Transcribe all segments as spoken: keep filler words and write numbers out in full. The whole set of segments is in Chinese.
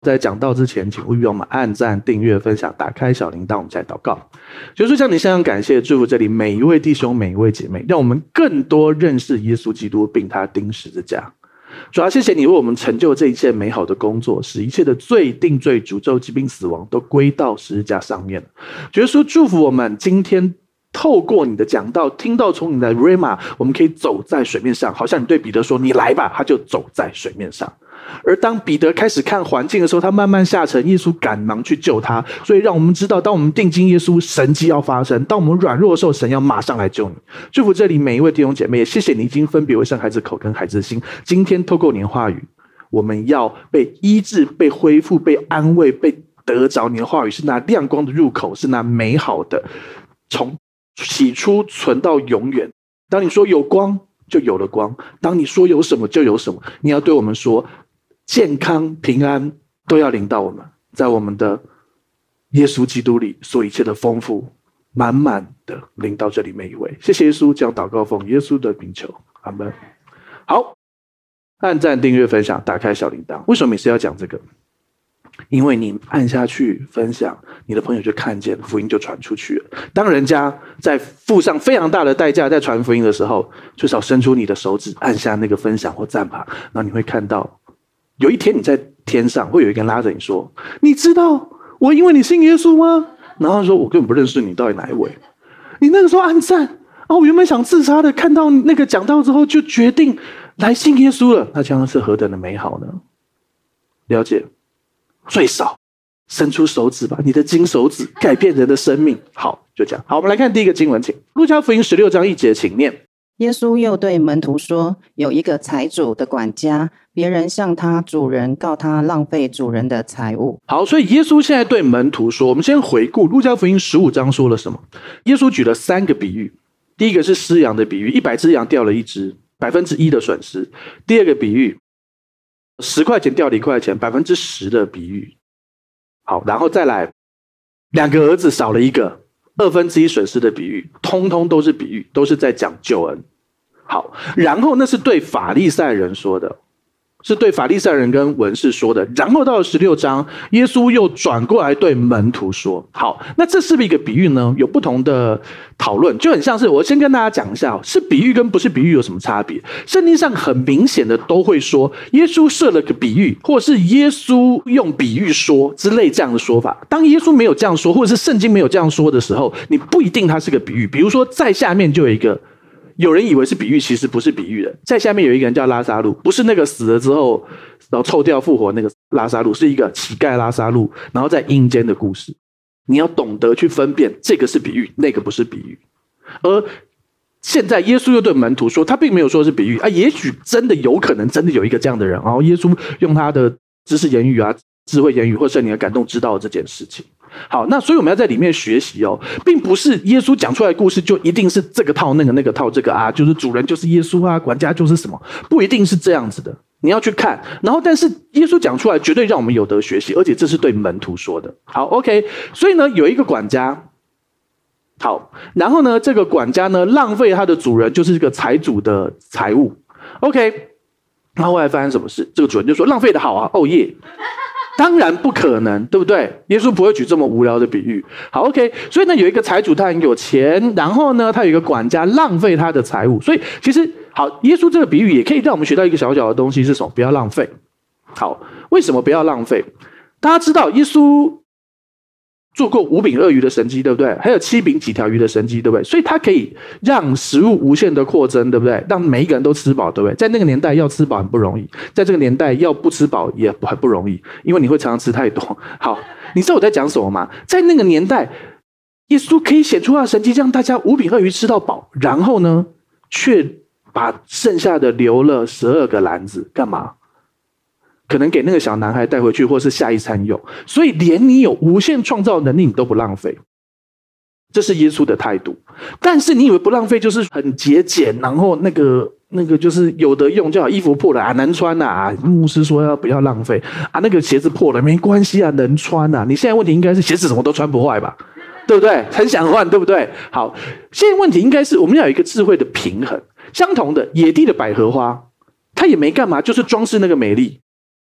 在讲道之前，请务必我们按赞、订阅、分享、打开小铃铛，我们再祷告。主耶稣，向你向上感谢，祝福这里每一位弟兄、每一位姐妹，让我们更多认识耶稣基督，并他钉十字架。主啊，谢谢你为我们成就这一切美好的工作，使一切的罪、定罪、诅咒、疾病、死亡都归到十字架上面。主耶稣，祝福我们今天透过你的讲道，听到从你的 Rhema， 我们可以走在水面上，好像你对彼得说你来吧，他就走在水面上。而当彼得开始看环境的时候，他慢慢下沉，耶稣赶忙去救他。所以让我们知道，当我们定睛耶稣，神迹要发生；当我们软弱的时候，神要马上来救你。祝福这里每一位弟兄姐妹，也谢谢你已经分别为圣孩子口跟孩子的心。今天透过你的话语，我们要被医治、被恢复、被安慰、被得着。你的话语是那亮光的入口，是那美好的，从起初存到永远。当你说有光，就有了光；当你说有什么，就有什么。你要对我们说，健康平安都要临到我们，在我们的耶稣基督里，所有一切的丰富满满的临到这里每一位。谢谢耶稣，这样祷告奉耶稣的名求，阿们。好，按赞、订阅、分享，打开小铃铛。为什么每次要讲这个？因为你按下去分享，你的朋友就看见，福音就传出去了。当人家在付上非常大的代价在传福音的时候，最少伸出你的手指按下那个分享或赞吧，然后你会看到有一天你在天上会有一个人拉着你说，你知道我因为你信耶稣吗？然后他说，我根本不认识你，到底哪一位？你那个时候按赞啊，我原本想自杀的，看到那个讲道之后就决定来信耶稣了，那将是何等的美好呢？了解？最少伸出手指吧，你的金手指改变人的生命。好，就这样。好，我们来看第一个经文，请路加福音十六章一节，请念。 耶稣又对门徒说，有一个财主的管家，别人向他主人告他浪费主人的财物。 好，所以耶稣现在对门徒说，我们先回顾路加福音十五章说了什么。耶稣举了三个比喻，第一个是失羊的比喻，一百只羊掉了一只，百分之一的损失。第二个比喻，十块钱掉了一块钱，百分之十的比喻。好，然后再来两个儿子少了一个，二分之一损失的比喻，通通都是比喻，都是在讲救恩。好，然后那是对法利赛人说的，是对法利赛人跟文士说的。然后到了十六章，耶稣又转过来对门徒说。好，那这是不是一个比喻呢？有不同的讨论，就很像是我先跟大家讲一下，是比喻跟不是比喻有什么差别。圣经上很明显的都会说耶稣设了个比喻，或是耶稣用比喻说之类这样的说法。当耶稣没有这样说，或者是圣经没有这样说的时候，你不一定它是个比喻。比如说在下面就有一个，有人以为是比喻，其实不是比喻的。在下面有一个人叫拉撒路，不是那个死了之后然后臭掉复活那个拉撒路，是一个乞丐拉撒路，然后在阴间的故事。你要懂得去分辨，这个是比喻，那个不是比喻。而现在耶稣又对门徒说，他并没有说是比喻啊，也许真的有可能真的有一个这样的人，然后耶稣用他的知识言语啊、智慧言语或圣灵的感动知道了这件事情。好，那所以我们要在里面学习哦，并不是耶稣讲出来的故事就一定是这个套那个那个套这个啊，就是主人就是耶稣啊，管家就是什么，不一定是这样子的。你要去看，然后但是耶稣讲出来绝对让我们有得学习，而且这是对门徒说的。好 OK， 所以呢有一个管家，好，然后呢这个管家呢浪费他的主人就是这个财主的财物 OK， 然后后来发生什么事？这个主人就说浪费的好啊，哦耶，当然不可能，对不对？耶稣不会举这么无聊的比喻。好 OK， 所以呢有一个财主他很有钱，然后呢他有一个管家浪费他的财物。所以其实好，耶稣这个比喻也可以让我们学到一个小小的东西，是什么？不要浪费。好，为什么不要浪费？大家知道耶稣做过五饼二鱼的神迹，对不对？还有七饼几条鱼的神迹，对不对？所以他可以让食物无限的扩增，对不对？让每一个人都吃饱，对不对？在那个年代要吃饱很不容易，在这个年代要不吃饱也很不容易，因为你会常常吃太多。好，你知道我在讲什么吗？在那个年代，耶稣可以显出他的神迹，让大家五饼二鱼吃到饱，然后呢却把剩下的留了十二个篮子，干嘛？可能给那个小男孩带回去，或是下一餐用。所以连你有无限创造能力，你都不浪费。这是耶稣的态度。但是你以为不浪费就是很节俭，然后那个那个就是有得用就好，衣服破了啊难穿啊，牧师说要不要浪费啊，那个鞋子破了没关系啊，能穿啊。你现在问题应该是鞋子怎么都穿不坏吧？对不对？很想换，对不对？好，现在问题应该是我们要有一个智慧的平衡。相同的，野地的百合花，它也没干嘛，就是装饰那个美丽。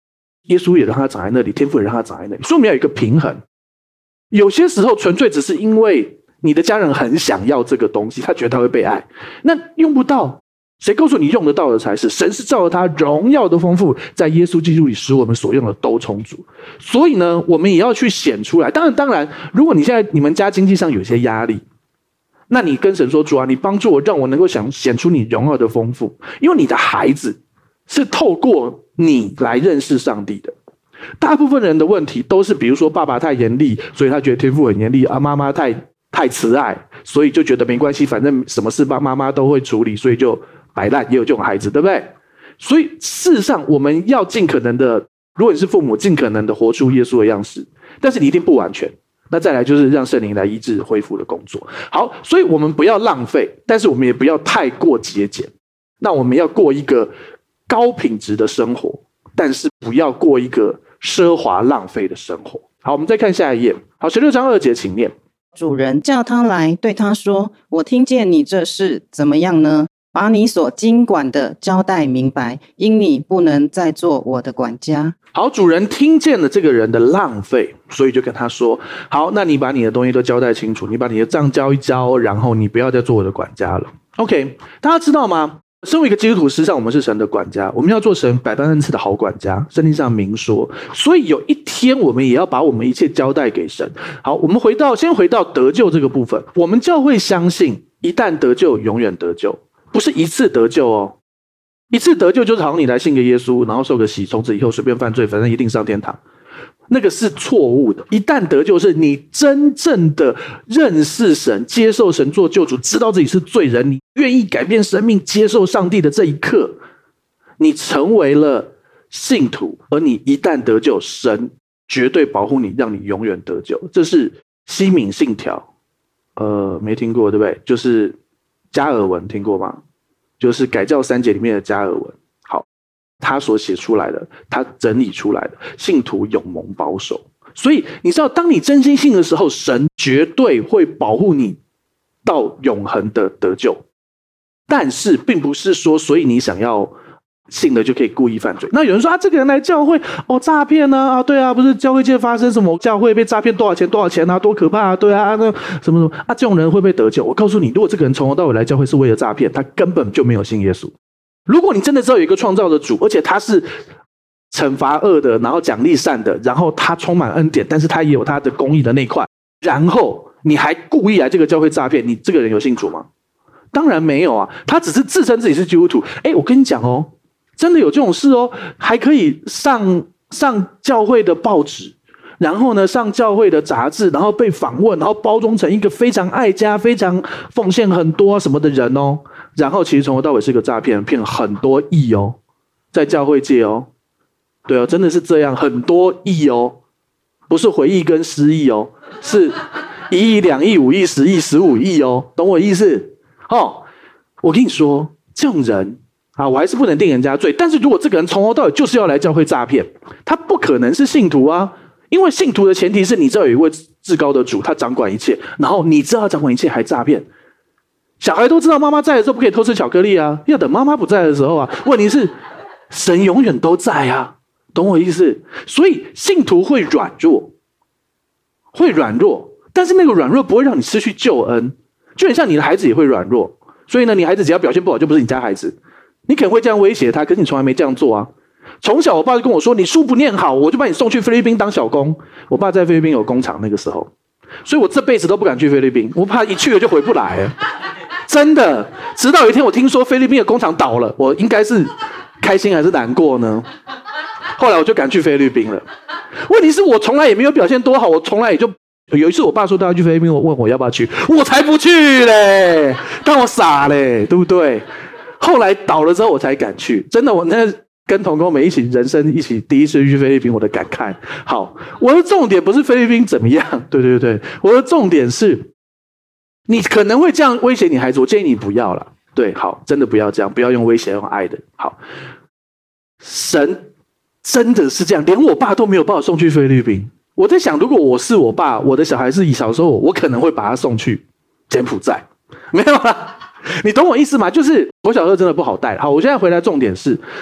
耶稣也让他长在那里，天父也让他长在那里，所以我们要有一个平衡。有些时候纯粹只是因为你的家人很想要这个东西，他觉得他会被爱，那用不到，谁告诉你用得到的才是？神是照着他荣耀的丰富，在耶稣基督里使我们所用的都充足。所以呢，我们也要去显出来。当然当然，如果你现在你们家经济上有些压力，那你跟神说，主啊，你帮助我，让我能够想显出你荣耀的丰富。因为你的孩子是透过你来认识上帝的。大部分人的问题都是比如说爸爸太严厉，所以他觉得天父很严厉啊，妈妈太太慈爱，所以就觉得没关系，反正什么事爸妈妈都会处理，所以就摆烂，也有这种孩子，对不对？所以事实上我们要尽可能的，如果你是父母，尽可能的活出耶稣的样式，但是你一定不完全。那再来就是让圣灵来医治恢复的工作。好，所以我们不要浪费，但是我们也不要太过节俭。那我们要过一个高品质的生活，但是不要过一个奢华浪费的生活。好，我们再看下一页。好，十六章二节请念。 主人叫他来，对他说，我听见你这事怎么样呢？把你所经管的交代明白，因你不能再做我的管家。 好，主人听见了这个人的浪费，所以就跟他说，好，那你把你的东西都交代清楚，你把你的账交一交，然后你不要再做我的管家了。 OK， 大家知道吗？身为一个基督徒，实际上我们是神的管家，我们要做神百般恩赐的好管家，圣经上明说。所以有一天我们也要把我们一切交代给神。好，我们回到先回到得救这个部分。我们教会相信一旦得救永远得救，不是一次得救哦。一次得救就是好像你来信个耶稣，然后受个洗，从此以后随便犯罪，反正一定上天堂，那个是错误的。一旦得救是你真正的认识神，接受神做救主，知道自己是罪人，你愿意改变生命，接受上帝的这一刻，你成为了信徒。而你一旦得救，神绝对保护你，让你永远得救。这是西敏信条，呃，没听过对不对？就是加尔文听过吗？就是改教三节里面的加尔文。好，他所写出来的，他整理出来的，信徒永蒙保守。所以你知道，当你真心信的时候，神绝对会保护你到永恒的得救。但是并不是说，所以你想要信了就可以故意犯罪。那有人说啊，这个人来教会哦，诈骗呢啊，对啊，不是教会界发生什么教会被诈骗多少钱多少钱啊，多可怕啊，对啊，那什么什么啊，这种人会不会得救？我告诉你，如果这个人从头到尾来教会是为了诈骗，他根本就没有信耶稣。如果你真的知道有一个创造的主，而且他是惩罚恶的，然后奖励善的，然后他充满恩典，但是他也有他的公义的那块，然后你还故意来这个教会诈骗，你这个人有信主吗？当然没有啊，他只是自称自己是基督徒。诶，我跟你讲哦，真的有这种事哦，还可以上上教会的报纸，然后呢上教会的杂志，然后被访问，然后包装成一个非常爱家、非常奉献很多什么的人哦，然后其实从头到尾是个诈骗，骗很多亿哦，在教会界哦，对哦，真的是这样，很多亿哦，不是回忆跟失忆哦，是一亿、两亿、五亿、十亿、十五亿哦，懂我意思？哦，我跟你说，这种人啊，我还是不能定人家罪。但是如果这个人从头到尾就是要来教会诈骗，他不可能是信徒啊，因为信徒的前提是你知道有一位至高的主，他掌管一切，然后你知道他掌管一切还诈骗。小孩都知道妈妈在的时候不可以偷吃巧克力啊，要等妈妈不在的时候啊。问题是神永远都在啊，懂我意思？所以信徒会软弱，会软弱，但是那个软弱不会让你失去救恩。就很像你的孩子也会软弱，所以呢，你孩子只要表现不好就不是你家孩子。你可能会这样威胁他，可是你从来没这样做啊。从小我爸就跟我说，你书不念好，我就把你送去菲律宾当小工。我爸在菲律宾有工厂那个时候，所以我这辈子都不敢去菲律宾，我怕一去了就回不来了。真的，直到有一天我听说菲律宾的工厂倒了，我应该是开心还是难过呢？后来我就敢去菲律宾了。问题是我从来也没有表现多好，我从来也就有一次我爸说他要去菲律宾，我问我要不要去，我才不去嘞，当我傻嘞，对不对？后来倒了之后我才敢去，真的，我那跟同工们一起人生一起第一次去菲律宾，我的感慨。好，我的重点不是菲律宾怎么样，对对对，我的重点是你可能会这样威胁你孩子，我建议你不要了。对，好，真的不要这样，不要用威胁，用爱的。好，神真的是这样，连我爸都没有把我送去菲律宾。我在想，如果我是我爸，我的小孩是小时候，我可能会把他送去柬埔寨。没有啦，你懂我意思吗？就是我小时候真的不好带。好，我现在回来重点是，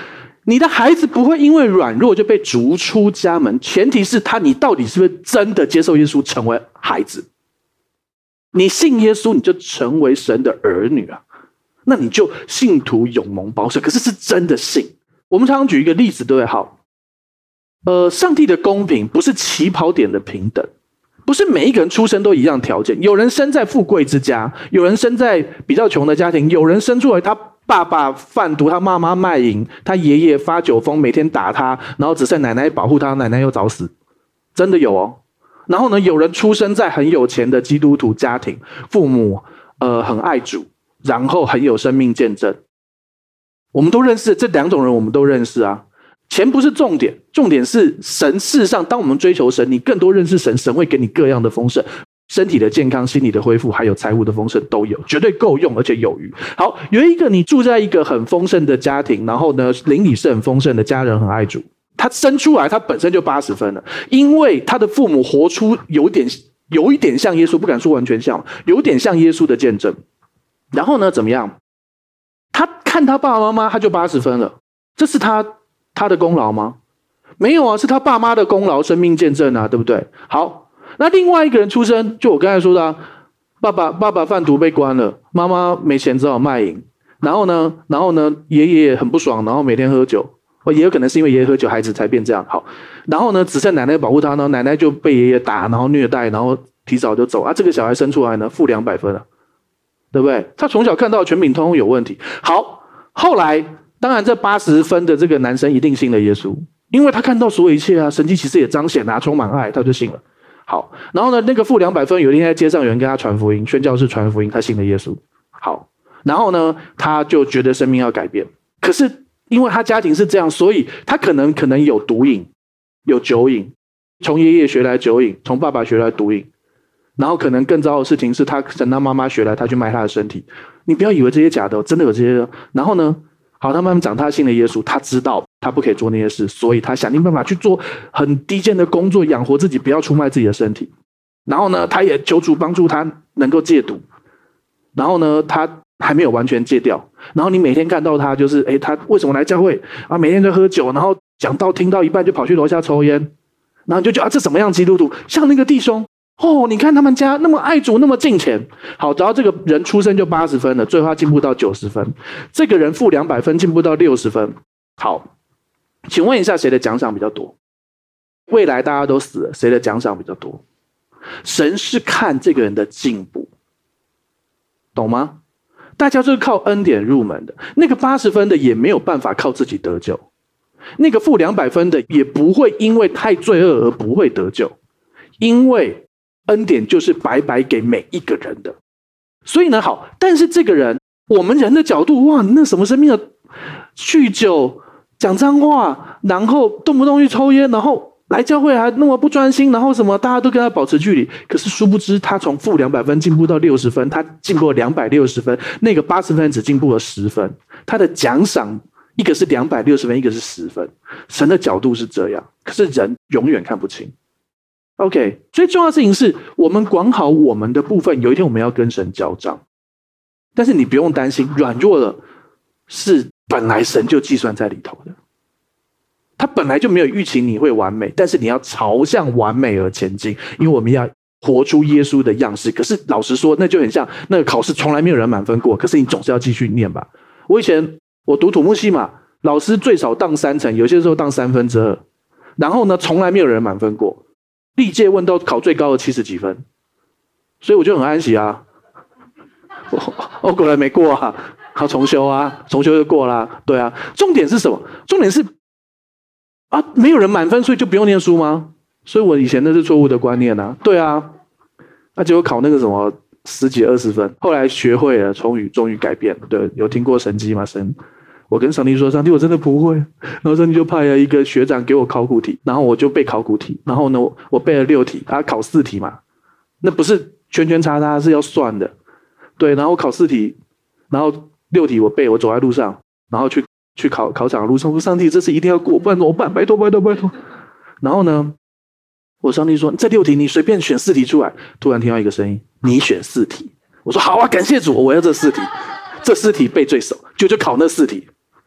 你的孩子不会因为软弱就被逐出家门，前提是他你到底是不是真的接受耶稣成为孩子？你信耶稣，你就成为神的儿女啊，那你就信徒永蒙保守，可是是真的信。我们常常举一个例子，对不对？好，呃，上帝的公平不是起跑点的平等，不是每一个人出生都一样条件。有人生在富贵之家，有人生在比较穷的家庭，有人生出来他爸爸贩毒，他妈妈卖淫，他爷爷发酒疯，每天打他，然后只剩奶奶保护他，奶奶又早死，真的有哦。然后呢，有人出生在很有钱的基督徒家庭，父母呃很爱主，然后很有生命见证。我们都认识这两种人，我们都认识啊。钱不是重点，重点是神。事实上，当我们追求神，你更多认识神，神会给你各样的丰盛，身体的健康、心理的恢复，还有财务的丰盛都有，绝对够用，而且有余。好，有一个你住在一个很丰盛的家庭，然后呢，邻里是很丰盛的，家人很爱主。他生出来，他本身就八十分了，因为他的父母活出有点有一点像耶稣，不敢说完全像，有点像耶稣的见证。然后呢，怎么样？他看他爸爸妈妈，他就八十分了，这是他他的功劳吗？没有啊，是他爸妈的功劳，生命见证啊，对不对？好，那另外一个人出生，就我刚才说的啊，爸爸爸爸贩毒被关了，妈妈没钱只好卖淫，然后呢，然后呢，爷爷很不爽，然后每天喝酒。也有可能是因为爷爷喝酒，孩子才变这样。好，然后呢，只剩奶奶保护他呢，奶奶就被爷爷打，然后虐待，然后提早就走啊。这个小孩生出来呢，负两百分了，对不对？他从小看到的权柄通通有问题。好，后来当然这八十分的这个男生一定信了耶稣，因为他看到所有一切啊，神迹奇事也彰显啊，充满爱，他就信了。好，然后呢，那个负两百分，有一天在街上有人跟他传福音，宣教士传福音，他信了耶稣。好，然后呢，他就觉得生命要改变，可是。因为他家庭是这样，所以他可能可能有毒瘾，有酒瘾，从爷爷学来酒瘾，从爸爸学来毒瘾，然后可能更糟的事情是他从他妈妈学来，他去卖他的身体。你不要以为这些假的，真的有这些。然后呢，好，他慢慢长大信了耶稣，他知道他不可以做那些事，所以他想尽办法去做很低贱的工作，养活自己，不要出卖自己的身体。然后呢，他也求主帮助他能够戒毒。然后呢，他还没有完全戒掉，然后你每天看到他就是，诶，他为什么来教会啊？每天在喝酒，然后讲到听到一半就跑去楼下抽烟，然后你就觉得啊，这什么样基督徒？像那个弟兄哦，你看他们家那么爱主，那么敬虔。好，只要这个人出生就八十分了，最后他进步到九十分，这个人负两百分进步到六十分。好，请问一下，谁的奖赏比较多？未来大家都死了，谁的奖赏比较多？神是看这个人的进步，懂吗？大家就是靠恩典入门的，那个八十分的也没有办法靠自己得救，那个负两百分的也不会因为太罪恶而不会得救，因为恩典就是白白给每一个人的。所以呢，好，但是这个人，我们人的角度，哇，那什么生命的酗酒、讲脏话，然后动不动去抽烟，然后来教会还那么不专心，然后什么大家都跟他保持距离，可是殊不知他从负两百分进步到六十分，他进步了两百六十分，那个八十分只进步了十分，他的奖赏一个是两百六十分，一个是十分。神的角度是这样，可是人永远看不清。OK， 最重要的事情是我们管好我们的部分，有一天我们要跟神交账。但是你不用担心，软弱了是本来神就计算在里头的。他本来就没有预期你会完美，但是你要朝向完美而前进，因为我们要活出耶稣的样式。可是老实说，那就很像那个考试从来没有人满分过，可是你总是要继续念吧。我以前我读土木系嘛，老师最少当三成，有些时候当三分之二，然后呢从来没有人满分过，历届问到考最高的七十几分，所以我就很安息啊。我我果然没过啊，好重修啊，重修就过啦。对啊，重点是什么？重点是啊，没有人满分，所以就不用念书吗？所以我以前那是错误的观念啊。对啊，那结果考那个什么十几二十分，后来学会了，终于终于改变了。对，有听过神迹吗？神，我跟上帝说，上帝我真的不会，然后上帝就派了一个学长给我考古题，然后我就背考古题，然后呢我我背了六题，他考四题嘛，那不是圈圈叉叉，是要算的。对，然后我考四题，然后六题我背，我走在路上，然后去去考考场的路上，我说上帝这次一定要过，不然怎么办？拜托拜托拜托。然后呢，我上帝说这六题你随便选四题出来。突然听到一个声音，你选四题。我说好啊，感谢主，我要这四题，这四题背最熟，就就考那四题。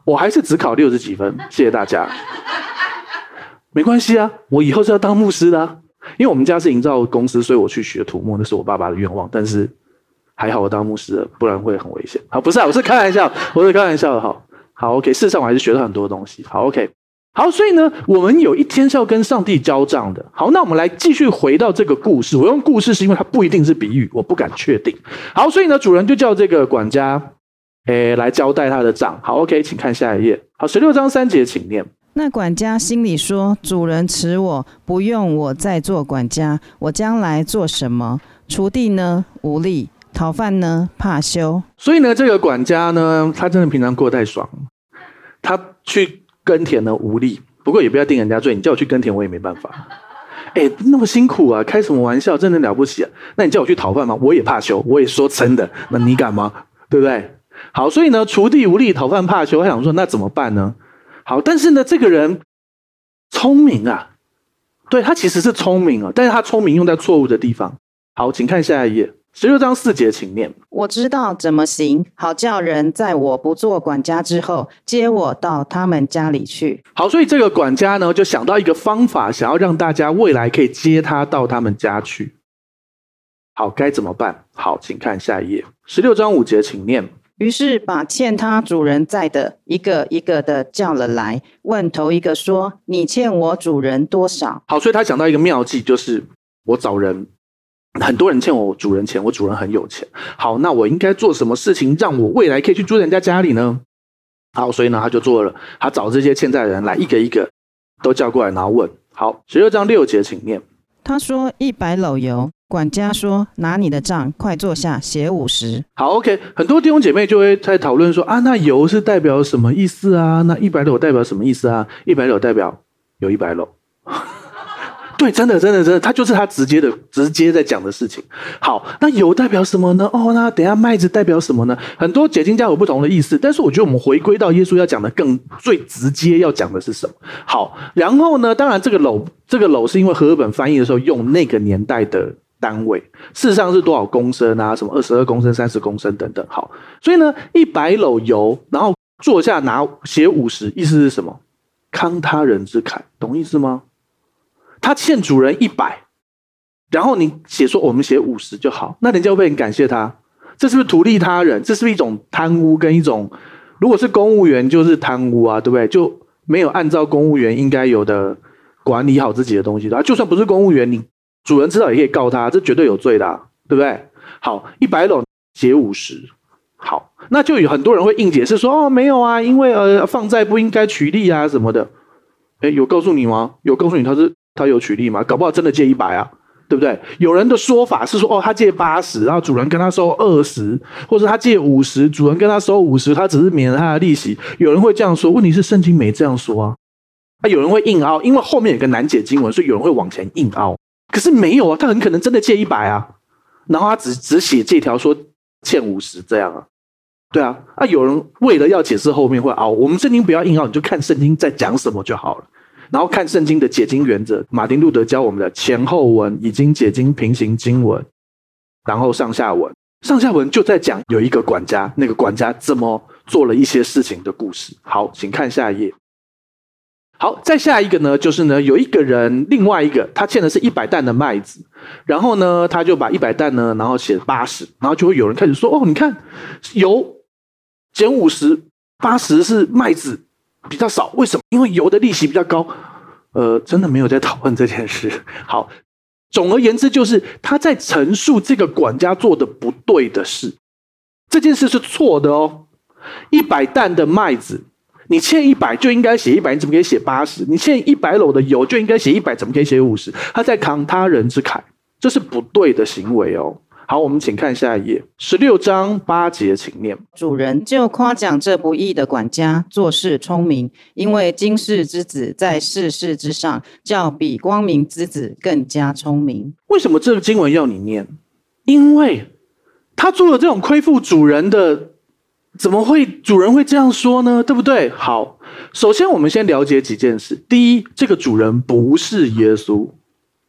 我还是只考六十几分，谢谢大家。没关系啊，我以后是要当牧师的啊。因为我们家是营造公司，所以我去学土木，那是我爸爸的愿望。但是还好我当牧师了，不然会很危险。好，不是啊，我是开玩笑，我是开玩笑的。好，好 ，OK。事实上我还是学到很多东西。好 ，OK。好，所以呢，我们有一天是要跟上帝交账的。好，那我们来继续回到这个故事。我用故事是因为它不一定是比喻，我不敢确定。好，所以呢，主人就叫这个管家，诶，来交代他的账。好 ，OK， 请看下一页。好，十六章三节，请念。 那管家心里说：主人辞我，不用我再做管家，我将来做什么？锄地呢，无力；讨饭呢，怕羞。所以呢，这个管家呢，他真的平常过得太爽，他去耕田呢无力。不过也不要定人家罪，你叫我去耕田，我也没办法。哎，那么辛苦啊，开什么玩笑，真的了不起啊！那你叫我去讨饭吗？我也怕羞，我也说真的，那你敢吗？对不对？好，所以呢，锄地无力，讨饭怕羞。他想说，那怎么办呢？好，但是呢，这个人聪明啊，对，他其实是聪明啊，但是他聪明用在错误的地方。好，请看下一页，十六章四节，请念。 我知道怎么行，好叫人在我不做管家之后，接我到他们家里去。 好，所以这个管家呢，就想到一个方法，想要让大家未来可以接他到他们家去。好，该怎么办？好，请看下一页，十六章五节，请念。 于是把欠他主人债的一个一个的叫了来，问头一个说：你欠我主人多少？ 好，所以他想到一个妙计，就是我找人，很多人欠我主人钱，我主人很有钱。好，那我应该做什么事情让我未来可以去住人家家里呢？好，所以呢他就做了，他找这些欠债的人来，一个一个都叫过来，然后问。好，十六章六节，请念。 他说一百篓油。管家说：拿你的账，快坐下，写五十。 好 ，OK。很多弟兄姐妹就会在讨论说啊，那油是代表什么意思啊？那一百篓代表什么意思啊？一百篓代表有一百篓。对，真的，真的，真的，他就是他直接的、直接在讲的事情。好，那油代表什么呢？哦，那等一下麦子代表什么呢？很多解经家有不同的意思，但是我觉得我们回归到耶稣要讲的更最直接要讲的是什么？好，然后呢，当然这个篓，这个篓是因为和合本翻译的时候用那个年代的单位，事实上是多少公升啊？什么二十二公升、三十公升等等。好，所以呢，一百篓油，然后坐下拿写五十，意思是什么？慷他人之慨，懂意思吗？他欠主人一百，然后你写说我们写五十就好，那人家会不会很感谢他？这是不是图利他人？这是不是一种贪污跟一种，如果是公务员就是贪污啊，对不对？就没有按照公务员应该有的管理好自己的东西的，就算不是公务员，你主人知道也可以告他，这绝对有罪的啊，对不对？好，一百篓写五十，好，那就有很多人会硬解释说，哦，没有啊，因为呃放债不应该取利啊什么的。诶，有告诉你吗？有告诉你他是他有取利吗？搞不好真的借一百啊，对不对？有人的说法是说，哦，他借八十，然后主人跟他收二十，或者他借五十，主人跟他收五十，他只是免了他的利息。有人会这样说，问题是圣经没这样说啊。啊，有人会硬凹，因为后面有个难解经文，所以有人会往前硬凹。可是没有啊，他很可能真的借一百啊，然后他只只写这条说欠五十这样啊。对啊，啊，有人为了要解释后面会凹，我们圣经不要硬凹，你就看圣经在讲什么就好了。然后看圣经的解经原则，马丁路德教我们的前后文、已经解经、平行经文，然后上下文。上下文就在讲有一个管家，那个管家怎么做了一些事情的故事。好，请看下一页。好，再下一个呢，就是呢有一个人，另外一个他欠的是一百担的麦子，然后呢他就把一百担呢，然后写八十，然后就会有人开始说，哦，你看油减五十，八十是麦子比较少，为什么？因为油的利息比较高。呃，真的没有在讨论这件事。好，总而言之，就是他在陈述这个管家做的不对的事，这件事是错的哦。一百担的麦子，你欠一百就应该写一百，你怎么可以写八十？你欠一百篓的油就应该写一百，怎么可以写五十？他在扛他人之慨，这是不对的行为哦。好，我们请看下一页，十六章八节，请念。 主人就夸奖这不义的管家做事聪明，因为今世之子在世事之上，较比光明之子更加聪明。 为什么这个经文要你念？因为他做了这种亏负主人的，怎么会主人会这样说呢？对不对？好，首先我们先了解几件事。第一，这个主人不是耶稣。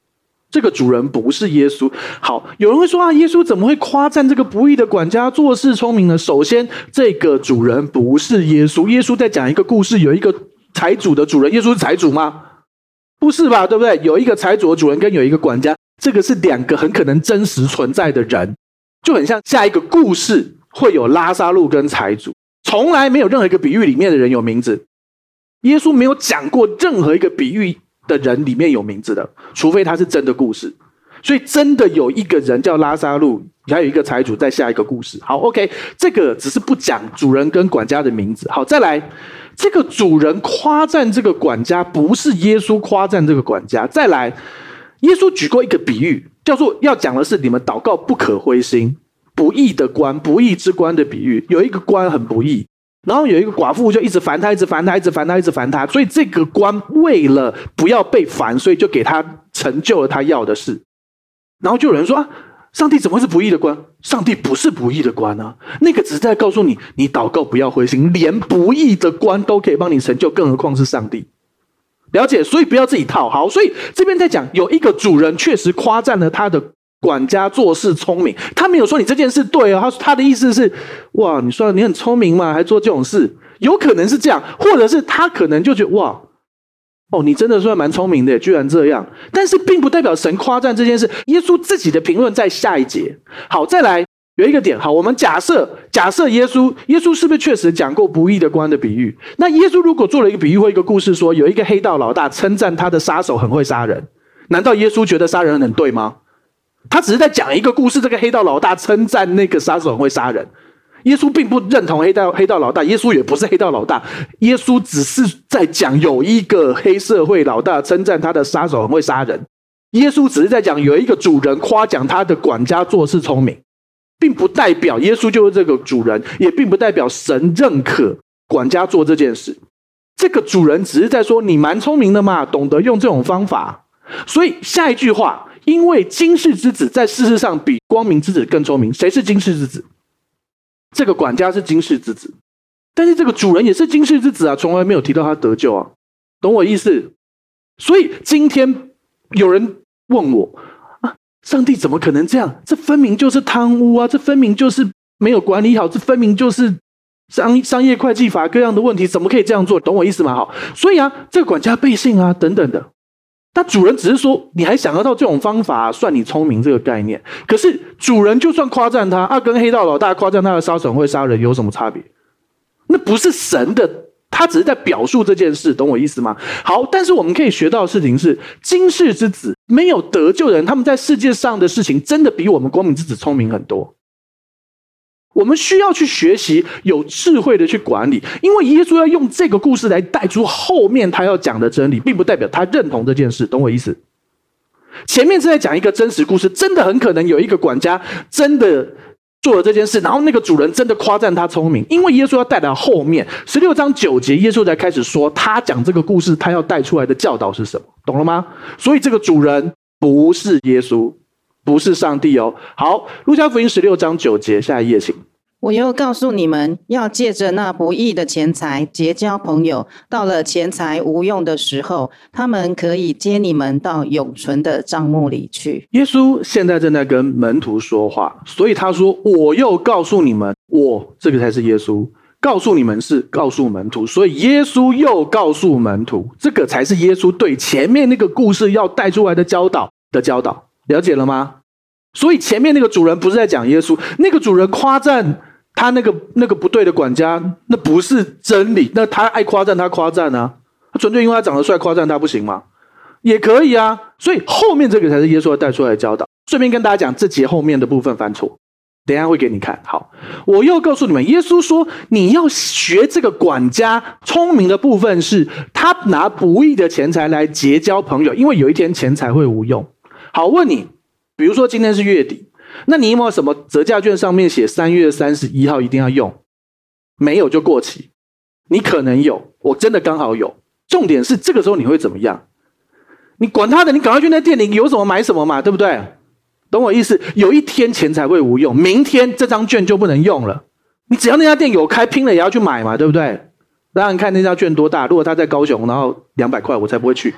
这个主人不是耶稣。好，有人会说啊，耶稣怎么会夸赞这个不义的管家做事聪明呢？首先，这个主人不是耶稣。耶稣在讲一个故事，有一个财主的主人，耶稣是财主吗？不是吧，对不对？有一个财主的主人跟有一个管家，这个是两个很可能真实存在的人，就很像下一个故事会有拉撒路跟财主，从来没有任何一个比喻里面的人有名字。耶稣没有讲过任何一个比喻的人里面有名字的，除非他是真的故事。所以真的有一个人叫拉撒路，还有一个财主在下一个故事。好 OK， 这个只是不讲主人跟管家的名字。好，再来，这个主人夸赞这个管家，不是耶稣夸赞这个管家。再来，耶稣举过一个比喻，叫做要讲的是你们祷告不可灰心，不义的官，不义之官的比喻。有一个官很不义，然后有一个寡妇就一直烦他，一直烦他，一直烦他，一直烦他，所以这个官为了不要被烦，所以就给他成就了他要的事。然后就有人说啊，上帝怎么会是不义的官？上帝不是不义的官啊，那个只是在告诉你，你祷告不要灰心，连不义的官都可以帮你成就，更何况是上帝。了解？所以不要自己套。好，所以这边在讲有一个主人确实夸赞了他的管家做事聪明，他没有说你这件事对啊，他他的意思是，哇，你说你很聪明嘛，还做这种事，有可能是这样，或者是他可能就觉得哇，哦，你真的算蛮聪明的，居然这样。但是并不代表神夸赞这件事。耶稣自己的评论在下一节。好，再来有一个点，好，我们假设假设耶稣耶稣是不是确实讲过不义的官的比喻？那耶稣如果做了一个比喻或一个故事，说有一个黑道老大称赞他的杀手很会杀人，难道耶稣觉得杀人很对吗？他只是在讲一个故事，这个黑道老大称赞那个杀手很会杀人。耶稣并不认同黑道黑道老大，耶稣也不是黑道老大，耶稣只是在讲有一个黑社会老大称赞他的杀手很会杀人。耶稣只是在讲有一个主人夸奖他的管家做事聪明，并不代表耶稣就是这个主人，也并不代表神认可管家做这件事。这个主人只是在说你蛮聪明的嘛，懂得用这种方法。所以下一句话，因为今世之子在世事上比光明之子更聪明。谁是今世之子？这个管家是今世之子，但是这个主人也是今世之子啊，从来没有提到他得救啊，懂我意思？所以今天有人问我啊，上帝怎么可能这样？这分明就是贪污啊，这分明就是没有管理好，这分明就是商商业会计法各样的问题，怎么可以这样做？懂我意思吗？好，所以啊，这个管家背信啊，等等的。那主人只是说，你还想得到这种方法、啊，算你聪明这个概念。可是主人就算夸赞他，啊，跟黑道老大夸赞他的杀手会杀人有什么差别？那不是神的，他只是在表述这件事，懂我意思吗？好，但是我们可以学到的事情是，今世之子没有得救的人，他们在世界上的事情真的比我们光明之子聪明很多。我们需要去学习有智慧的去管理，因为耶稣要用这个故事来带出后面他要讲的真理，并不代表他认同这件事，懂我意思？前面是在讲一个真实故事，真的很可能有一个管家真的做了这件事，然后那个主人真的夸赞他聪明，因为耶稣要带到后面十六章九节，耶稣才开始说他讲这个故事他要带出来的教导是什么，懂了吗？所以这个主人不是耶稣，不是上帝哦。好，路加福音十六章九节，下一页请。 我又告诉你们，要借着那不义的钱财结交朋友，到了钱财无用的时候，他们可以接你们到永存的帐幕里去。 耶稣现在正在跟门徒说话，所以他说我又告诉你们，我这个才是耶稣，告诉你们是告诉门徒，所以耶稣又告诉门徒，这个才是耶稣对前面那个故事要带出来的教导的教导，了解了吗？所以前面那个主人不是在讲耶稣，那个主人夸赞他那个那个不对的管家，那不是真理，那他爱夸赞他夸赞啊，他纯粹因为他长得帅夸赞他不行吗？也可以啊。所以后面这个才是耶稣要带出来的教导。顺便跟大家讲，这节后面的部分犯错，等一下会给你看。好，我又告诉你们，耶稣说你要学这个管家聪明的部分是，他拿不义的钱财来结交朋友，因为有一天钱财会无用。好，问你，比如说今天是月底，那你有没有什么折价券上面写三月三十一号一定要用？没有就过期。你可能有，我真的刚好有。重点是这个时候你会怎么样？你管他的，你赶快去那店里有什么买什么嘛，对不对？懂我意思？有一天钱才会无用，明天这张券就不能用了。你只要那家店有开，拼了也要去买嘛，对不对？当然看那家券多大，如果他在高雄，然后两百块，我才不会去。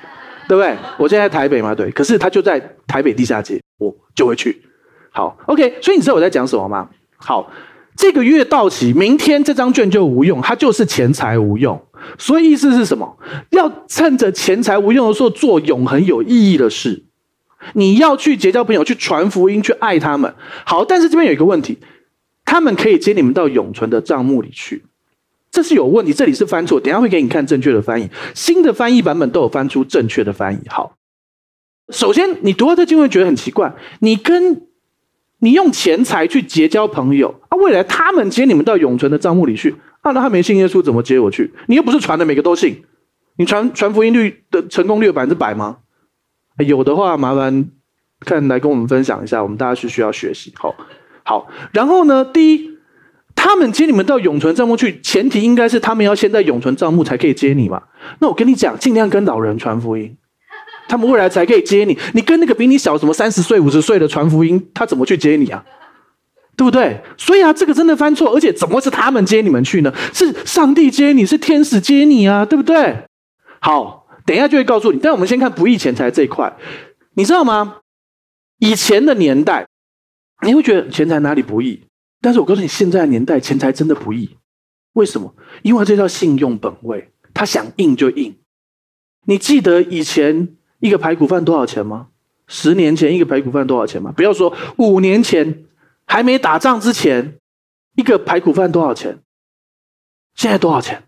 对不对？我现在在台北嘛，对，可是他就在台北地下街，我就会去。好 ，OK， 所以你知道我在讲什么吗？好，这个月到期，明天这张券就无用，它就是钱财无用。所以意思是什么？要趁着钱财无用的时候做永恒有意义的事。你要去结交朋友，去传福音，去爱他们。好，但是这边有一个问题，他们可以接你们到永存的帐幕里去。这是有问题，这里是翻错，等一下会给你看正确的翻译。新的翻译版本都有翻出正确的翻译。好，首先你读到这经文觉得很奇怪，你跟你用钱财去结交朋友啊，未来他们接你们到永存的帐幕里去啊，那他没信耶稣怎么接我去？你又不是传的每个都信，你传传福音率的成功率有百分之百吗？有的话，麻烦看来跟我们分享一下，我们大家是需要学习。好，好，然后呢，第一，他们接你们到永存帐幕去，前提应该是他们要先在永存帐幕才可以接你嘛。那我跟你讲，尽量跟老人传福音，他们未来才可以接你。你跟那个比你小什么三十岁、五十岁的传福音，他怎么去接你啊？对不对？所以啊，这个真的翻错，而且怎么会是他们接你们去呢？是上帝接你，是天使接你啊，对不对？好。等一下就会告诉你，但我们先看不义钱财这一块，你知道吗？以前的年代，你会觉得钱财哪里不义？但是我告诉你，现在的年代钱财真的不义。为什么？因为这叫信用本位，他想印就印。你记得以前一个排骨饭多少钱吗？十年前一个排骨饭多少钱吗？不要说五年前还没打仗之前，一个排骨饭多少钱？现在多少钱？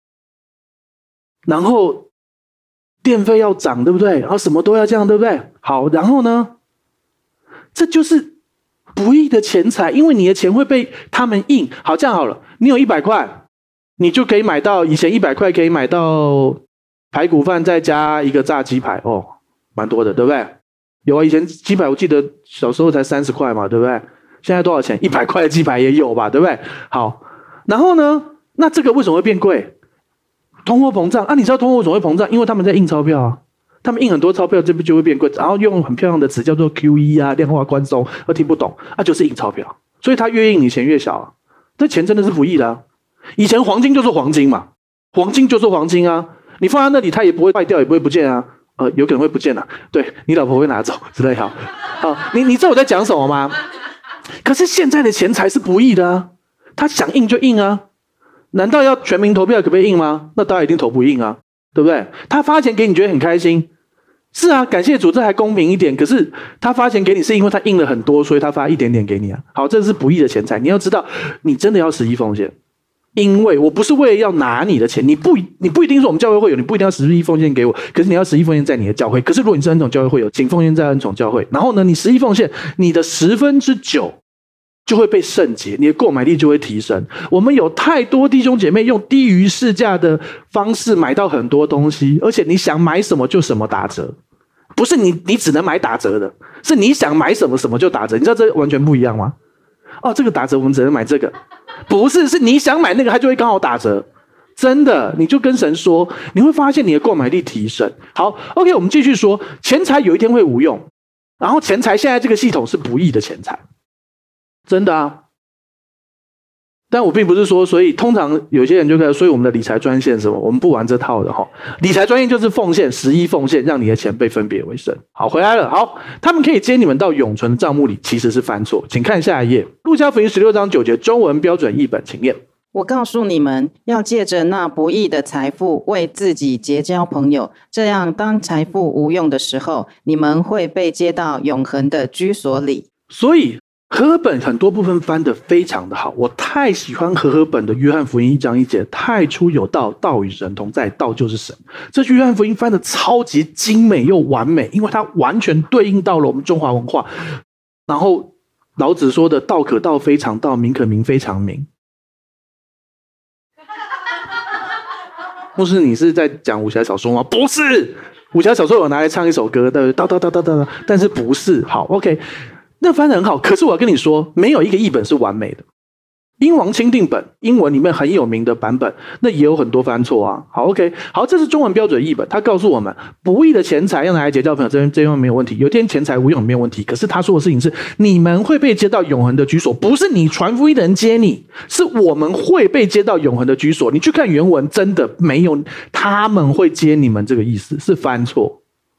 然后电费要涨，对不对？然后什么都要这样，对不对？好，然后呢？这就是不义的钱财，因为你的钱会被他们印。好，这样好了，你有一百块，你就可以买到以前一百块可以买到排骨饭再加一个炸鸡排，哦，蛮多的，对不对？有啊，以前鸡排我记得小时候才三十块嘛，对不对？现在多少钱？一百块的鸡排也有吧，对不对？好，然后呢？那这个为什么会变贵？通货膨胀啊！你知道通货为什么会膨胀？因为他们在印钞票啊，他们印很多钞票，这边就会变贵，然后用很漂亮的词叫做 Q E 啊，量化宽松，我听不懂啊，就是印钞票，所以他越印你钱越小啊，这钱真的是不义的啊！以前黄金就是黄金嘛，黄金就是黄金啊，你放在那里它也不会坏掉，也不会不见啊，呃，有可能会不见啊，对你老婆会拿走之类的。好，你你知道我在讲什么吗？可是现在的钱财是不义的啊，他想印就印啊。难道要全民投票可不可以印吗？那大家一定投不印啊，对不对？他发钱给你觉得很开心，是啊，感谢主，这还公平一点。可是他发钱给你是因为他印了很多，所以他发一点点给你啊。好，这是不义的钱财，你要知道，你真的要十一奉献，因为我不是为了要拿你的钱，你不你不一定说我们教会会有，你不一定要十一奉献给我，可是你要十一奉献在你的教会。可是如果你是恩宠教会会有，请奉献在恩宠教会。然后呢，你十一奉献，你的十分之九。就会被圣洁，你的购买力就会提升。我们有太多弟兄姐妹用低于市价的方式买到很多东西，而且你想买什么就什么打折，不是你你只能买打折的，是你想买什么什么就打折。你知道这完全不一样吗？哦，这个打折我们只能买这个，不是，是你想买那个它就会刚好打折。真的，你就跟神说，你会发现你的购买力提升。好 ，OK， 我们继续说，钱财有一天会无用，然后钱财现在这个系统是不义的钱财。真的啊，但我并不是说，所以通常有些人就开始，所以我们的理财专线什么，我们不玩这套的哈。理财专线就是奉献十一奉献，让你的钱被分别为圣。好，回来了。好，他们可以接你们到永存的账目里，其实是犯错。请看下一页，路加福音十六章九节，中文标准译本，请念。 我告诉你们，要借着那不义的财富为自己结交朋友，这样当财富无用的时候，你们会被接到永恒的居所里。 所以和合本很多部分翻得非常的好，我太喜欢和合本的约翰福音一章一节，太初有道，道与神同在，道就是神。这句约翰福音翻得超级精美又完美，因为它完全对应到了我们中华文化。然后老子说的道可道非常道，名可名非常名。不是你是在讲武侠小说吗？不是，武侠小说我拿来唱一首歌，对不对？叨叨叨叨叨，但是不是。好 ，OK。那翻得很好，可是我要跟你说，没有一个译本是完美的。英王钦定本，英文里面很有名的版本，那也有很多翻错啊。好 ，OK， 好，这是中文标准译本，他告诉我们，不义的钱财要拿来结交朋友，这这方面没有问题。有一天钱财无用没有问题，可是他说的事情是，你们会被接到永恒的居所，不是你传福音的人接你，是我们会被接到永恒的居所。你去看原文，真的没有他们会接你们这个意思，是翻错。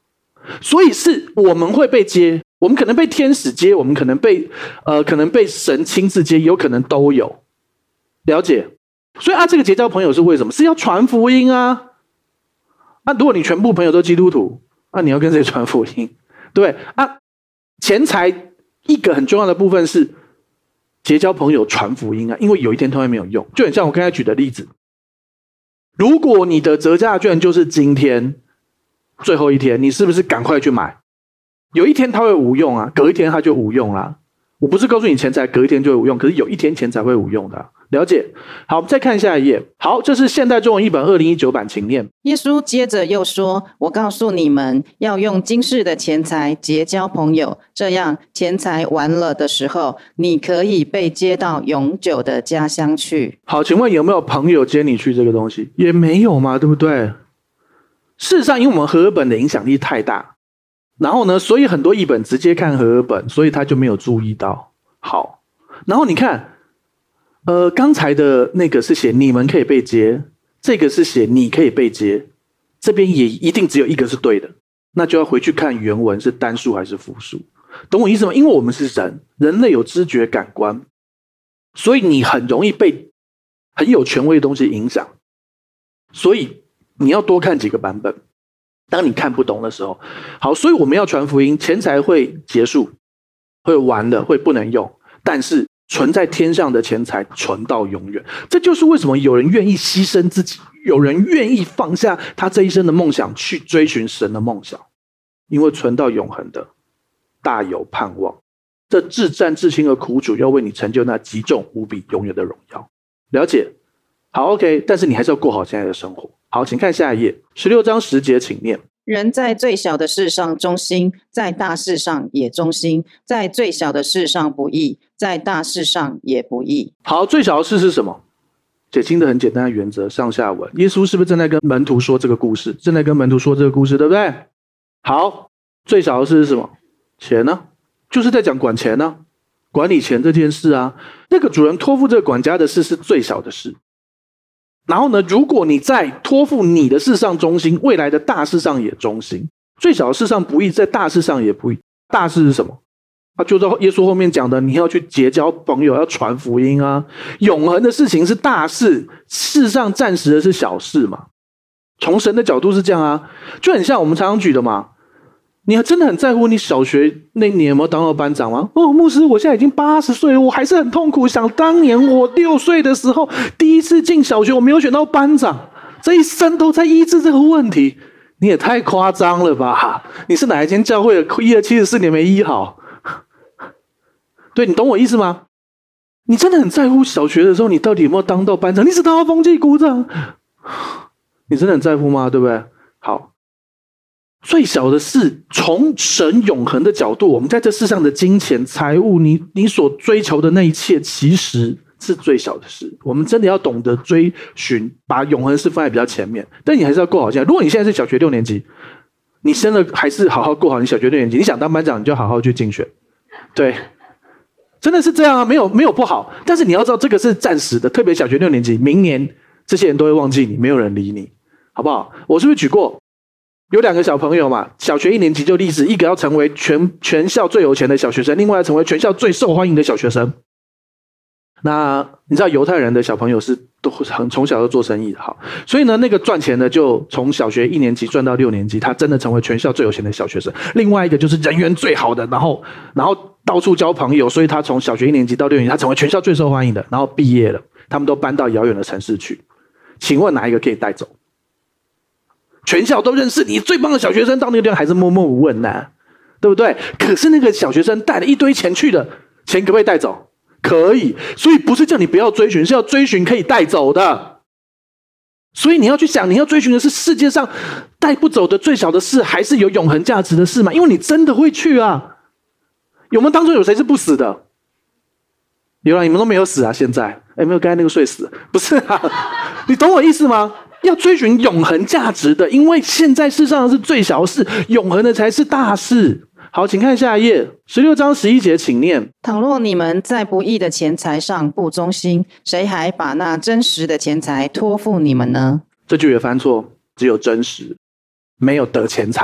所以是我们会被接，我们可能被天使接，我们可能被呃可能被神亲自接，有可能都有。了解？所以啊，这个结交朋友是为什么？是要传福音啊。那、啊、如果你全部朋友都基督徒，那、啊、你要跟谁传福音？对啊，钱财一个很重要的部分是结交朋友、传福音啊，因为有一天他会没有用。就很像我刚才举的例子，如果你的折价券就是今天最后一天，你是不是赶快去买？有一天它会无用啊，隔一天它就无用啦。我不是告诉你钱财隔一天就会无用，可是有一天钱财会无用的、啊。了解？好，我们再看下一页。好，这是现代中文译本二零一九版，请念。 耶稣接着又说：我告诉你们，要用今世的钱财结交朋友，这样钱财完了的时候，你可以被接到永久的家乡去。 好，请问有没有朋友接你去这个东西？也没有嘛，对不对？事实上，因为我们和合本的影响力太大，然后呢，所以很多译本直接看和合本，所以他就没有注意到。好，然后你看。呃，刚才的那个是写你们可以被接，这个是写你可以被接，这边也一定只有一个是对的，那就要回去看原文是单数还是复数，懂我意思吗？因为我们是人，人类有知觉感官，所以你很容易被很有权威的东西影响，所以你要多看几个版本。当你看不懂的时候，好，所以我们要传福音，钱财会结束，会完了，会不能用，但是存在天上的钱财存到永远，这就是为什么有人愿意牺牲自己，有人愿意放下他这一生的梦想去追寻神的梦想，因为存到永恒的大有盼望。这至战至轻的苦主要为你成就那极重无比永远的荣耀。了解？好 OK， 但是你还是要过好现在的生活。好，请看下一页，十六章十节，请念。 人在最小的事上忠心，在大事上也忠心；在最小的事上不义，在大事上也不义。 好，最小的事是什么？解经的很简单的原则，上下文。耶稣是不是正在跟门徒说这个故事？正在跟门徒说这个故事，对不对？好，最小的事是什么？钱呢、啊？就是在讲管钱呢、啊，管理钱这件事啊。那个主人托付这个管家的事是最小的事。然后呢，如果你在托付你的事上忠心，未来的大事上也忠心。最小的事上不义，在大事上也不义。大事是什么？啊，就在耶稣后面讲的，你要去结交朋友，要传福音啊。永恒的事情是大事，世上暂时的是小事嘛。从神的角度是这样啊，就很像我们常常举的嘛。你真的很在乎你小学那年有没有当到班长吗？哦，牧师，我现在已经八十岁了，我还是很痛苦。想当年我六岁的时候，第一次进小学，我没有选到班长，这一生都在医治这个问题。你也太夸张了吧？你是哪一间教会的？医了七十四年没医好？对，你懂我意思吗？你真的很在乎小学的时候，你到底有没有当到班长？你只当到风纪股长，你真的很在乎吗？对不对？好。最小的事，从神永恒的角度，我们在这世上的金钱、财物，你你所追求的那一切，其实是最小的事。我们真的要懂得追寻，把永恒的事放在比较前面。但你还是要过好现在。如果你现在是小学六年级，你真的还是好好过好你小学六年级。你想当班长，你就好好去竞选。对，真的是这样啊，没有没有不好。但是你要知道，这个是暂时的，特别小学六年级，明年这些人都会忘记你，没有人理你，好不好？我是不是举过？有两个小朋友嘛，小学一年级就立志，一个要成为全全校最有钱的小学生，另外要成为全校最受欢迎的小学生。那你知道犹太人的小朋友是都很从小就做生意的，好，所以呢，那个赚钱的就从小学一年级赚到六年级，他真的成为全校最有钱的小学生。另外一个就是人缘最好的，然后然后到处交朋友，所以他从小学一年级到六年级，他成为全校最受欢迎的，然后毕业了，他们都搬到遥远的城市去。请问哪一个可以带走？全校都认识你最棒的小学生，到那个地方还是默默无闻啊，对不对？可是那个小学生带了一堆钱去的，钱可不可以带走？可以。所以不是叫你不要追寻，是要追寻可以带走的。所以你要去想，你要追寻的是世界上带不走的最小的事，还是有永恒价值的事嘛？因为你真的会去啊。有没有当中有谁是不死的？有啊，你们都没有死啊！现在有没有刚才那个睡死？不是啊，你懂我意思吗？要追寻永恒价值的，因为现在世上是最小事，永恒的才是大事。好，请看下一页，十六章十一节，请念。 倘若你们在不义的钱财上不忠心，谁还把那真实的钱财托付你们呢？ 这句也翻错，只有真实，没有得钱财。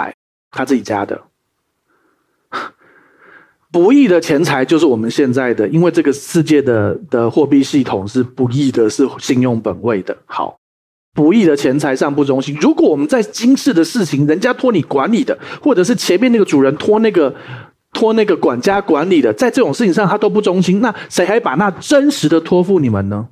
他自己加的。不义的钱财就是我们现在的，因为这个世界的的货币系统是不义的，是信用本位的。好，不义的钱财上不忠心。如果我们在经世的事情，人家托你管理的，或者是前面那个主人托那个托那个管家管理的，在这种事情上他都不忠心，那谁还把那真实的托付你们呢？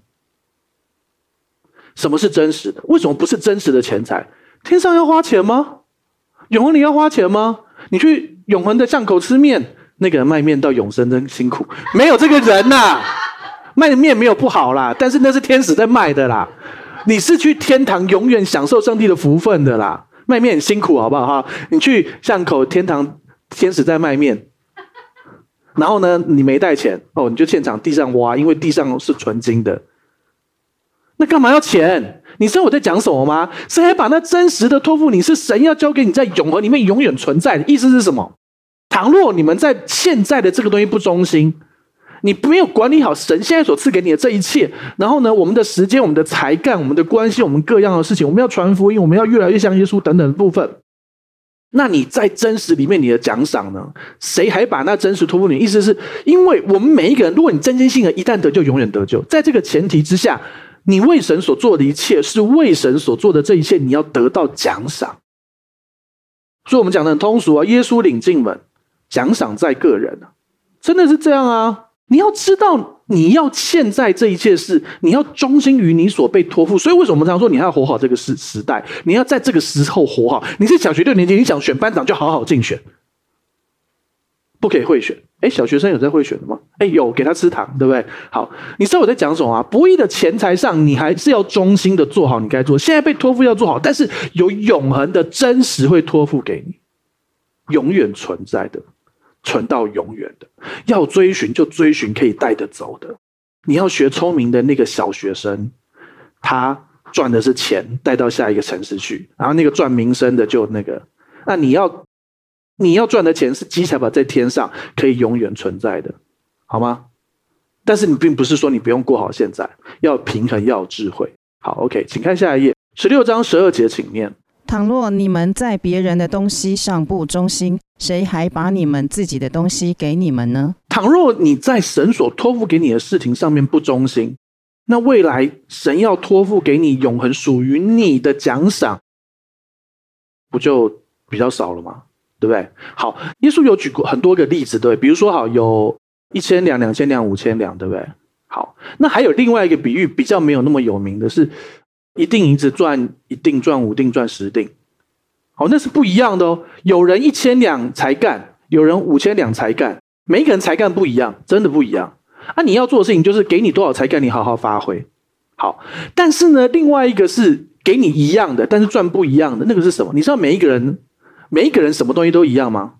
什么是真实的？为什么不是真实的钱财？天上要花钱吗？永恒里要花钱吗？你去永恒的巷口吃面，那个人卖面到永生真辛苦，没有这个人呐、啊。卖的面没有不好啦，但是那是天使在卖的啦。你是去天堂永远享受上帝的福分的啦。卖面很辛苦好不好哈？你去巷口天堂，天使在卖面，然后呢你没带钱哦，你就现场地上挖，因为地上是纯金的。那干嘛要钱？你知道我在讲什么吗？谁还把那真实的托付你？是神要交给你在永恒里面永远存在的。意思是什么？倘若你们在现在的这个东西不忠心，你没有管理好神现在所赐给你的这一切，然后呢，我们的时间、我们的才干、我们的关系、我们各样的事情，我们要传福音，我们要越来越像耶稣等等的部分，那你在真实里面你的奖赏呢？谁还把那真实托付你？意思是因为我们每一个人，如果你真心信的，一旦得救，永远得救。在这个前提之下，你为神所做的一切，是为神所做的这一切，你要得到奖赏。所以我们讲的很通俗啊，耶稣领进门，奖赏在个人啊，真的是这样啊。你要知道，你要现在这一切事，你要忠心于你所被托付。所以为什么我们常说，你还要活好这个时时代，你要在这个时候活好。你是小学六年级，你想选班长，就好好竞选，不可以贿选。哎，小学生有在贿选的吗？哎，有，给他吃糖，对不对？好，你知道我在讲什么啊？不义的钱财上，你还是要忠心的做好你该做。现在被托付要做好，但是有永恒的真实会托付给你，永远存在的，存到永远的。要追寻就追寻可以带得走的。你要学聪明的那个小学生，他赚的是钱，带到下一个城市去，然后那个赚名声的就那个，那你要。你要赚的钱是积财宝在天上，可以永远存在的，好吗？但是你并不是说你不用过好现在，要平衡，要有智慧。好 ，OK， 请看下一页，十六章十二节，请念。 倘若你们在别人的东西上不忠心，谁还把你们自己的东西给你们呢？ 倘若你在神所托付给你的事情上面不忠心，那未来神要托付给你永恒属于你的奖赏，不就比较少了吗？对不对？好，耶稣有举过很多个例子，对不对？比如说，好，有一千两、两千两、五千两，对不对？好，那还有另外一个比喻，比较没有那么有名的是，一锭银子赚一锭，赚五锭，赚十锭。好，那是不一样的哦。有人一千两才干，有人五千两才干，每一个人才干不一样，真的不一样。啊，你要做的事情就是给你多少才干，你好好发挥。好，但是呢，另外一个是给你一样的，但是赚不一样的，那个是什么？你知道每一个人。每一个人什么东西都一样吗？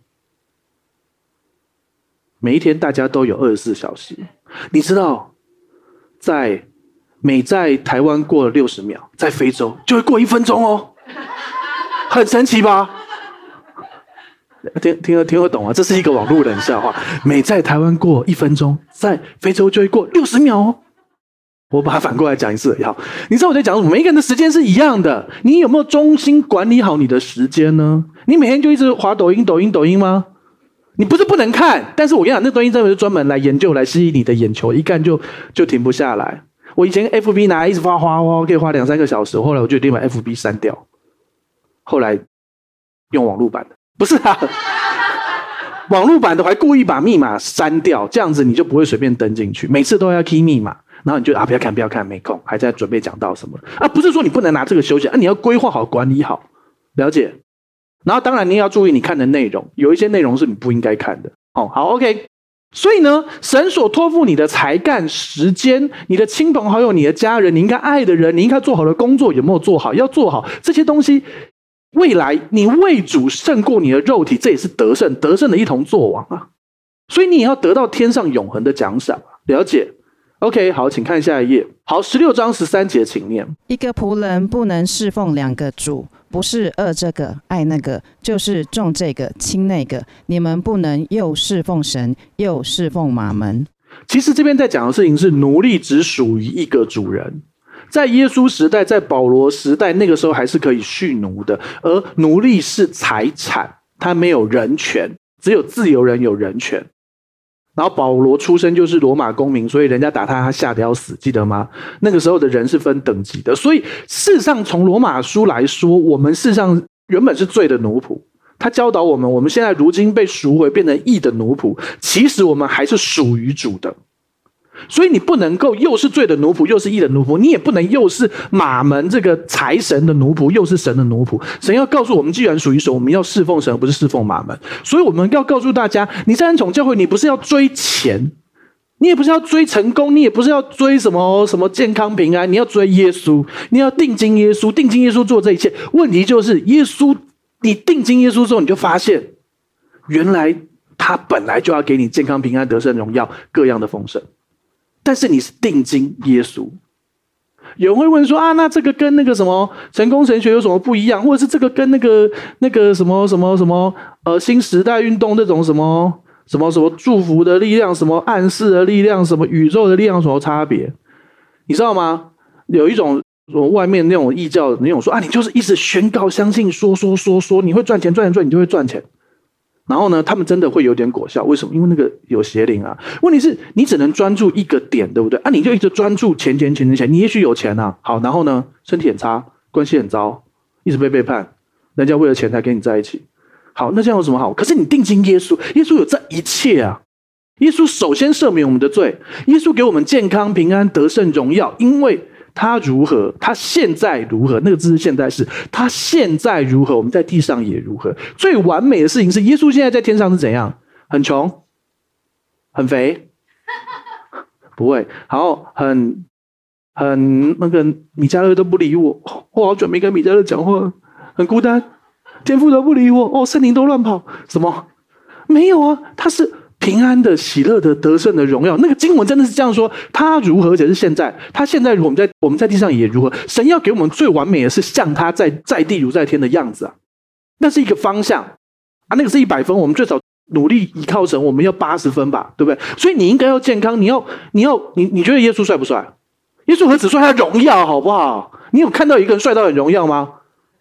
每一天大家都有二十四小时。你知道，在每在台湾过了六十秒，在非洲就会过一分钟哦，很神奇吧？听听得听得懂啊？这是一个网络冷笑话。每在台湾过一分钟，在非洲就会过六十秒哦。我把它反过来讲一次，好，你知道我在讲什么？每一个人的时间是一样的，你有没有忠心管理好你的时间呢？你每天就一直滑抖音、抖音、抖音吗？你不是不能看，但是我跟你讲，那东西真的是专门来研究、来吸引你的眼球，一看就就停不下来。我以前 F B 拿来一直发花花，可以花两三个小时，后来我就决定把 F B 删掉，后来用网络版的，不是啊。网络版的我还故意把密码删掉，这样子你就不会随便登进去，每次都要 key 密码。然后你就啊不要看不要看没空，还在准备讲到什么啊？不是说你不能拿这个休息啊，你要规划好管理好，了解。然后当然你也要注意你看的内容，有一些内容是你不应该看的。哦，好 OK。所以呢，神所托付你的才干、时间、你的亲朋好友、你的家人，你应该爱的人，你应该做好的工作有没有做好？要做好这些东西，未来你为主胜过你的肉体，这也是得胜，得胜的一同作王啊。所以你也要得到天上永恒的奖赏，了解。OK， 好，请看下一页。好，十六章十三节，请念。 一个仆人不能侍奉两个主，不是恶这个爱那个，就是重这个轻那个。你们不能又侍奉神，又侍奉马门。 其实这边在讲的事情是，奴隶只属于一个主人。在耶稣时代，在保罗时代，那个时候还是可以蓄奴的，而奴隶是财产， 他没有人权，只有自由人有人权。然后保罗出生就是罗马公民，所以人家打他，他吓得要死，记得吗？那个时候的人是分等级的，所以事实上从罗马书来说，我们事实上原本是罪的奴仆。他教导我们，我们现在如今被赎回，变成义的奴仆，其实我们还是属于主的。所以你不能够又是罪的奴仆，又是义的奴仆，你也不能又是马门这个财神的奴仆，又是神的奴仆。神要告诉我们，既然属于神，我们要侍奉神，而不是侍奉马门。所以我们要告诉大家，你在恩宠教会，你不是要追钱，你也不是要追成功，你也不是要追什么什么健康平安，你要追耶稣，你要定睛耶稣，定睛耶稣做这一切。问题就是耶稣，你定睛耶稣之后，你就发现原来他本来就要给你健康平安得胜荣耀各样的丰盛，但是你是定睛耶稣。有人会问说啊，那这个跟那个什么成功神学有什么不一样？或者是这个跟那个那个什么什么什么呃新时代运动那种什么什么什么祝福的力量，什么暗示的力量，什么宇宙的力量有什么差别？你知道吗？有一种外面那种异教那种说啊，你就是一直宣告相信说说说说，你会赚钱赚钱赚，你就会赚钱。然后呢，他们真的会有点果效，为什么？因为那个有邪灵啊。问题是你只能专注一个点，对不对？啊，你就一直专注钱钱钱钱钱，你也许有钱啊，好，然后呢，身体很差，关系很糟，一直被背叛，人家为了钱才跟你在一起。好，那这样有什么好？可是你定睛耶稣，耶稣有这一切啊。耶稣首先赦免我们的罪，耶稣给我们健康平安得胜荣耀，因为他如何，他现在如何，那个字是现在式，他现在如何，我们在地上也如何。最完美的事情是耶稣现在在天上是怎样？很穷，很肥，不会，然后很很那个米迦勒都不理我，我好久没跟米迦勒讲话，很孤单，天父都不理我，哦，圣灵都乱跑，什么没有啊？他是平安的、喜乐的、得胜的荣耀。那个经文真的是这样说，他如何，而且是现在，他现在如何，我们在我们在地上也如何。神要给我们最完美的是像他在在地如在天的样子啊，那是一个方向啊，那个是一百分，我们最少努力依靠神，我们要八十分吧，对不对？所以你应该要健康，你要你要你你觉得耶稣帅不帅？耶稣何止帅，他荣耀，好不好？你有看到一个人帅到很荣耀吗？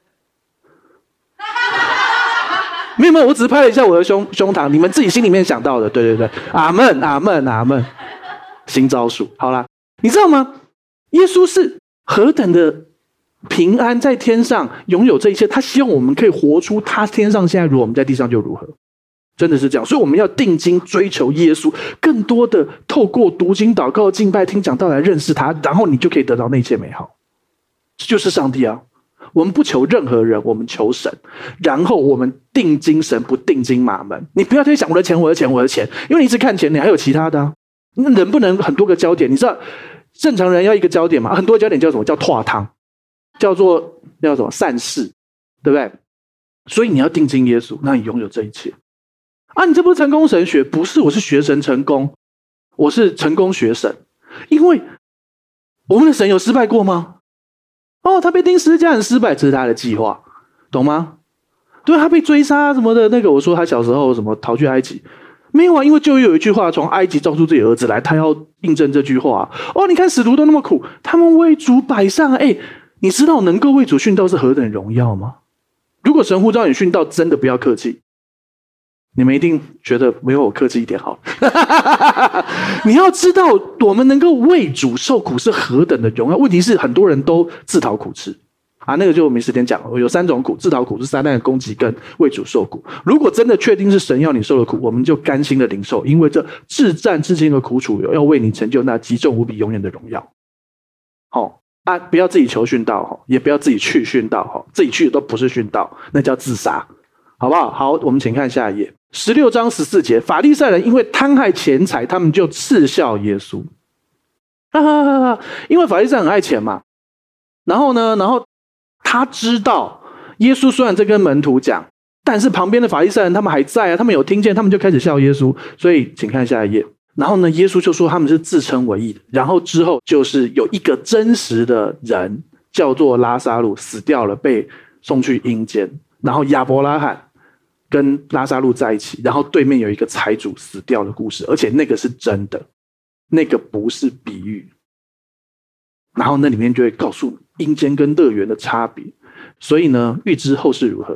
没有没有，我只是拍了一下我的胸胸膛，你们自己心里面想到的，对对对，阿们阿们阿们，新招数，好啦，你知道吗？耶稣是何等的平安，在天上拥有这一切，他希望我们可以活出他天上现在如何，我们在地上就如何，真的是这样。所以我们要定睛追求耶稣，更多的透过读经、祷告、敬拜、听讲道来认识他，然后你就可以得到那一切美好。这就是上帝啊！我们不求任何人，我们求神，然后我们定睛神，不定睛马门。你不要再想我的钱，我的钱，我的钱，因为你一直看钱，你还有其他的啊。人不能很多个焦点，你知道正常人要一个焦点吗？很多焦点叫什么？叫拓汤，叫做叫什么善事，对不对？所以你要定睛耶稣，那你拥有这一切啊！你这不是成功神学？不是，我是学神成功，我是成功学神。因为我们的神有失败过吗？哦，他被钉十字架很失败，这是他的计划，懂吗？对，他被追杀什么的，那个我说他小时候什么逃去埃及，没有啊，因为就有一句话，从埃及召出自己儿子来，他要印证这句话、啊。哦，你看使徒都那么苦，他们为主摆上，哎，你知道能够为主殉道是何等荣耀吗？如果神呼召你殉道，真的不要客气。你们一定觉得没有我客气一点好。你要知道我们能够为主受苦是何等的荣耀。问题是很多人都自讨苦吃啊，那个就没时间讲了。有三种苦，自讨苦是撒旦的攻击跟为主受苦。如果真的确定是神要你受的苦，我们就甘心的领受，因为这至战至轻的苦楚要为你成就那极重无比永远的荣耀。好、啊，不要自己求殉道，也不要自己去殉道，自己去的都不是殉道，那叫自杀，好不好？好，我们请看下一页。十六章十四节，法利赛人因为贪害钱财，他们就嗤笑耶稣。哈哈哈哈，因为法利赛人很爱钱嘛，然后呢，然后他知道耶稣虽然在跟门徒讲，但是旁边的法利赛人他们还在啊，他们有听见，他们就开始笑耶稣。所以请看下一页。然后呢，耶稣就说他们是自称为义的。然后之后就是有一个真实的人叫做拉撒路死掉了，被送去阴间，然后亚伯拉罕跟拉撒路在一起，然后对面有一个财主死掉的故事，而且那个是真的，那个不是比喻。然后那里面就会告诉阴间跟乐园的差别。所以呢，预知后事如何，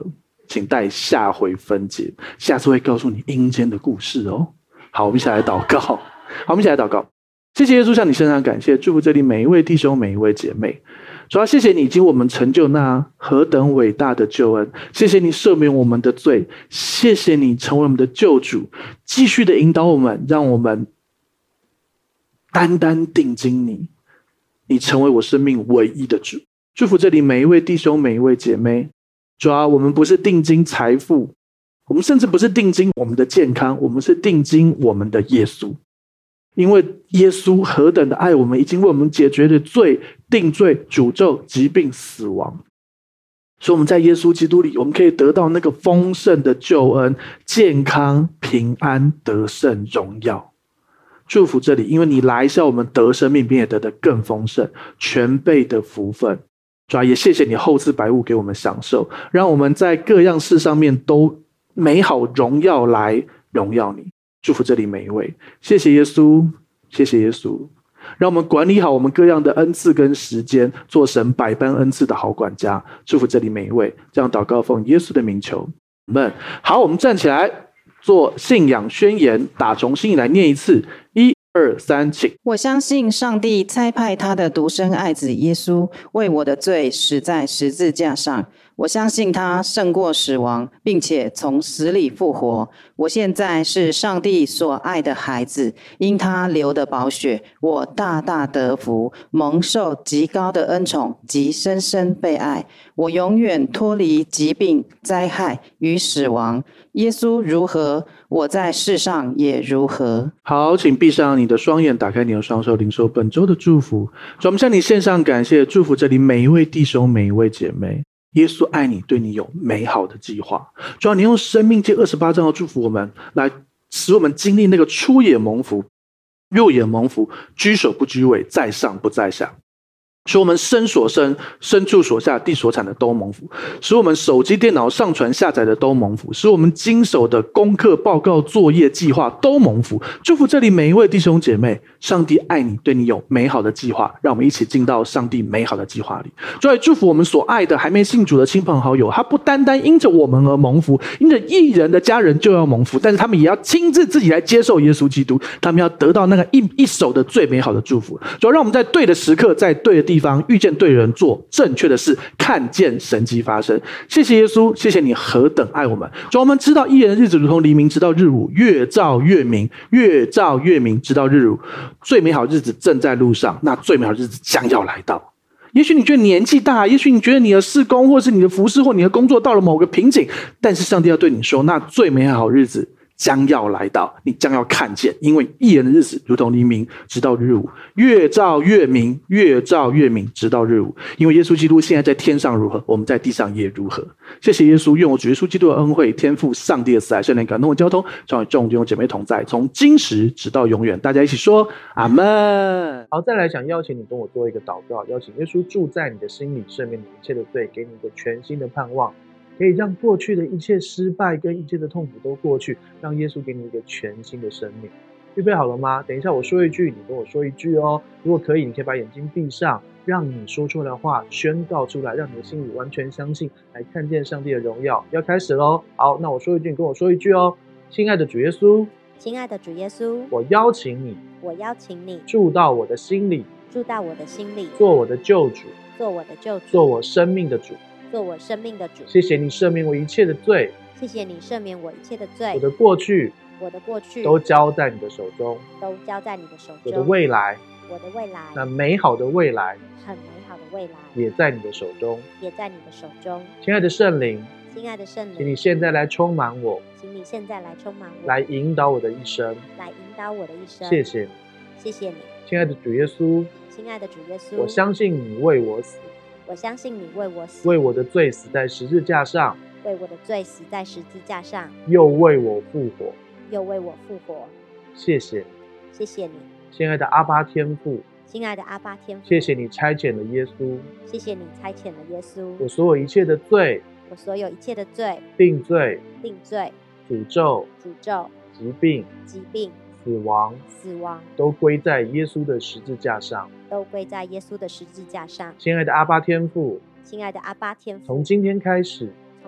请待下回分解，下次会告诉你阴间的故事哦。好，我们一起来祷告。好，我们一起来祷告。谢谢耶稣，向你身上感谢，祝福这里每一位弟兄每一位姐妹。主要谢谢你已经我们成就那何等伟大的救恩，谢谢你赦免我们的罪，谢谢你成为我们的救主，继续的引导我们，让我们单单定睛你，你成为我生命唯一的主。祝福这里每一位弟兄每一位姐妹。主要我们不是定睛财富，我们甚至不是定睛我们的健康，我们是定睛我们的耶稣。因为耶稣何等的爱我们，已经为我们解决了罪、定罪、诅咒、疾病、死亡。所以我们在耶稣基督里，我们可以得到那个丰盛的救恩，健康、平安、得胜、荣耀。祝福这里，因为你来是要我们得生命，并且得的更丰盛，全备的福分。主要也谢谢你厚赐百物给我们享受，让我们在各样事上面都美好荣耀来荣耀你。祝福这里每一位，谢谢耶稣，谢谢耶稣，让我们管理好我们各样的恩赐跟时间，做神百般恩赐的好管家。祝福这里每一位，这样祷告奉耶稣的名求，阿们。好，我们站起来做信仰宣言，打从心里来念一次，一二三，请。 我相信上帝差派他的独生爱子耶稣为我的罪死在十字架上，我相信他胜过死亡，并且从死里复活。我现在是上帝所爱的孩子，因他流的宝血，我大大得福，蒙受极高的恩宠，及深深被爱。我永远脱离疾病、灾害与死亡。耶稣如何，我在世上也如何。 好，请闭上你的双眼，打开你的双手，领受本周的祝福。主，我们向你献上感谢，祝福这里每一位弟兄每一位姐妹。耶稣爱你，对你有美好的计划。主要你用生命记二十八章要祝福我们，来使我们经历那个出也蒙福，入也蒙福，居首不居尾，在上不在下。使我们身所生、身处所下、地所产的都蒙福；使我们手机、电脑上传下载的都蒙福；使我们经手的功课、报告、作业、计划都蒙福。祝福这里每一位弟兄姐妹，上帝爱你，对你有美好的计划，让我们一起进到上帝美好的计划里。所以祝福我们所爱的还没信主的亲朋好友，他不单单因着我们而蒙福，因着义人的家人就要蒙福，但是他们也要亲自自己来接受耶稣基督，他们要得到那个一一手的最美好的祝福。主要让我们在对的时刻，在对的地方遇见对人，做正确的事，看见神迹发生。谢谢耶稣，谢谢你何等爱我们。主，我们知道义人的日子如同黎明直到日午，越照越明，越照越明直到日午。最美好的日子正在路上，那最美好的日子将要来到。也许你觉得年纪大，也许你觉得你的事工或是你的服事或你的工作到了某个瓶颈，但是上帝要对你说，那最美好的日子将要来到，你将要看见，因为义人的日子如同黎明直到日午，越照越明，越照越明直到日午。因为耶稣基督现在在天上如何，我们在地上也如何。谢谢耶稣，愿我主耶稣基督的恩惠、天父上帝的慈爱、圣灵感动的交通，常与众弟兄姐妹同在，从今时直到永远。大家一起说阿们。 好，再来想邀请你跟我做一个祷告，邀请耶稣住在你的心里，赦免你一切的罪，给你一个全新的盼望，可以让过去的一切失败跟一切的痛苦都过去，让耶稣给你一个全新的生命。预备好了吗？等一下我说一句，你跟我说一句哦。如果可以，你可以把眼睛闭上，让你说出来的话宣告出来，让你的心里完全相信，来看见上帝的荣耀。要开始咯。好，那我说一句，你跟我说一句哦。亲爱的主耶稣， 亲爱的主耶稣， 我邀请你， 我邀请你住到我的心里， 住到我的心里， 做我的救主， 做我的救主， 做我生命的主， 做我生命的主。 谢谢你赦免我一切的罪， 谢谢你赦免我一切的罪， 我的过去我的过去都交在你的手中， 都交在你的手中， 我的未来， 我的未来， 那美好的未来很美好的未来也在你的手中， 也在你的手中。 亲爱的圣灵， 亲爱的圣灵， 请你现在来充满我， 请你现在来充满我， 来引导我的一生， 来引导我的一生。 谢谢你， 谢谢你， 亲爱的主耶稣， 亲爱的主耶稣， 我相信你为我死， 我相信你为我死， 为我的罪死在十字架上， 为我的罪死在十字架上， 又为我复活， 又为我复活。 谢谢你， 谢谢你， 亲爱的阿爸天父， 亲爱的阿爸天父， 谢谢你差遣了耶稣， 谢谢你差遣了耶稣， 我所有一切的罪、 我所有一切的罪、 定罪、 定罪、 诅咒、 诅咒、 疾病、 疾病、 死亡， 死亡， 都归在耶稣的十字架上， 都归在耶稣的十字架上。 亲爱的阿爸天父， 亲爱的阿爸天父， 从今天开始， 从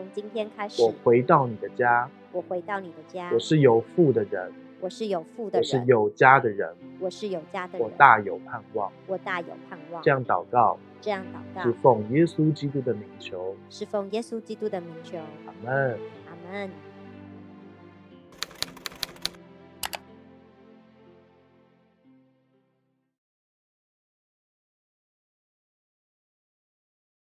从今天开始， 我回到你的家， 我回到你的家， 我是有父的人， 我是有父的我是人， 有家的人， 我是有家的人， 我大有盼望。 我大有盼望。 这样祷告， 这样祷是告， 奉耶稣基督的名求。 是奉耶稣基督的名求。 阿门。 阿门。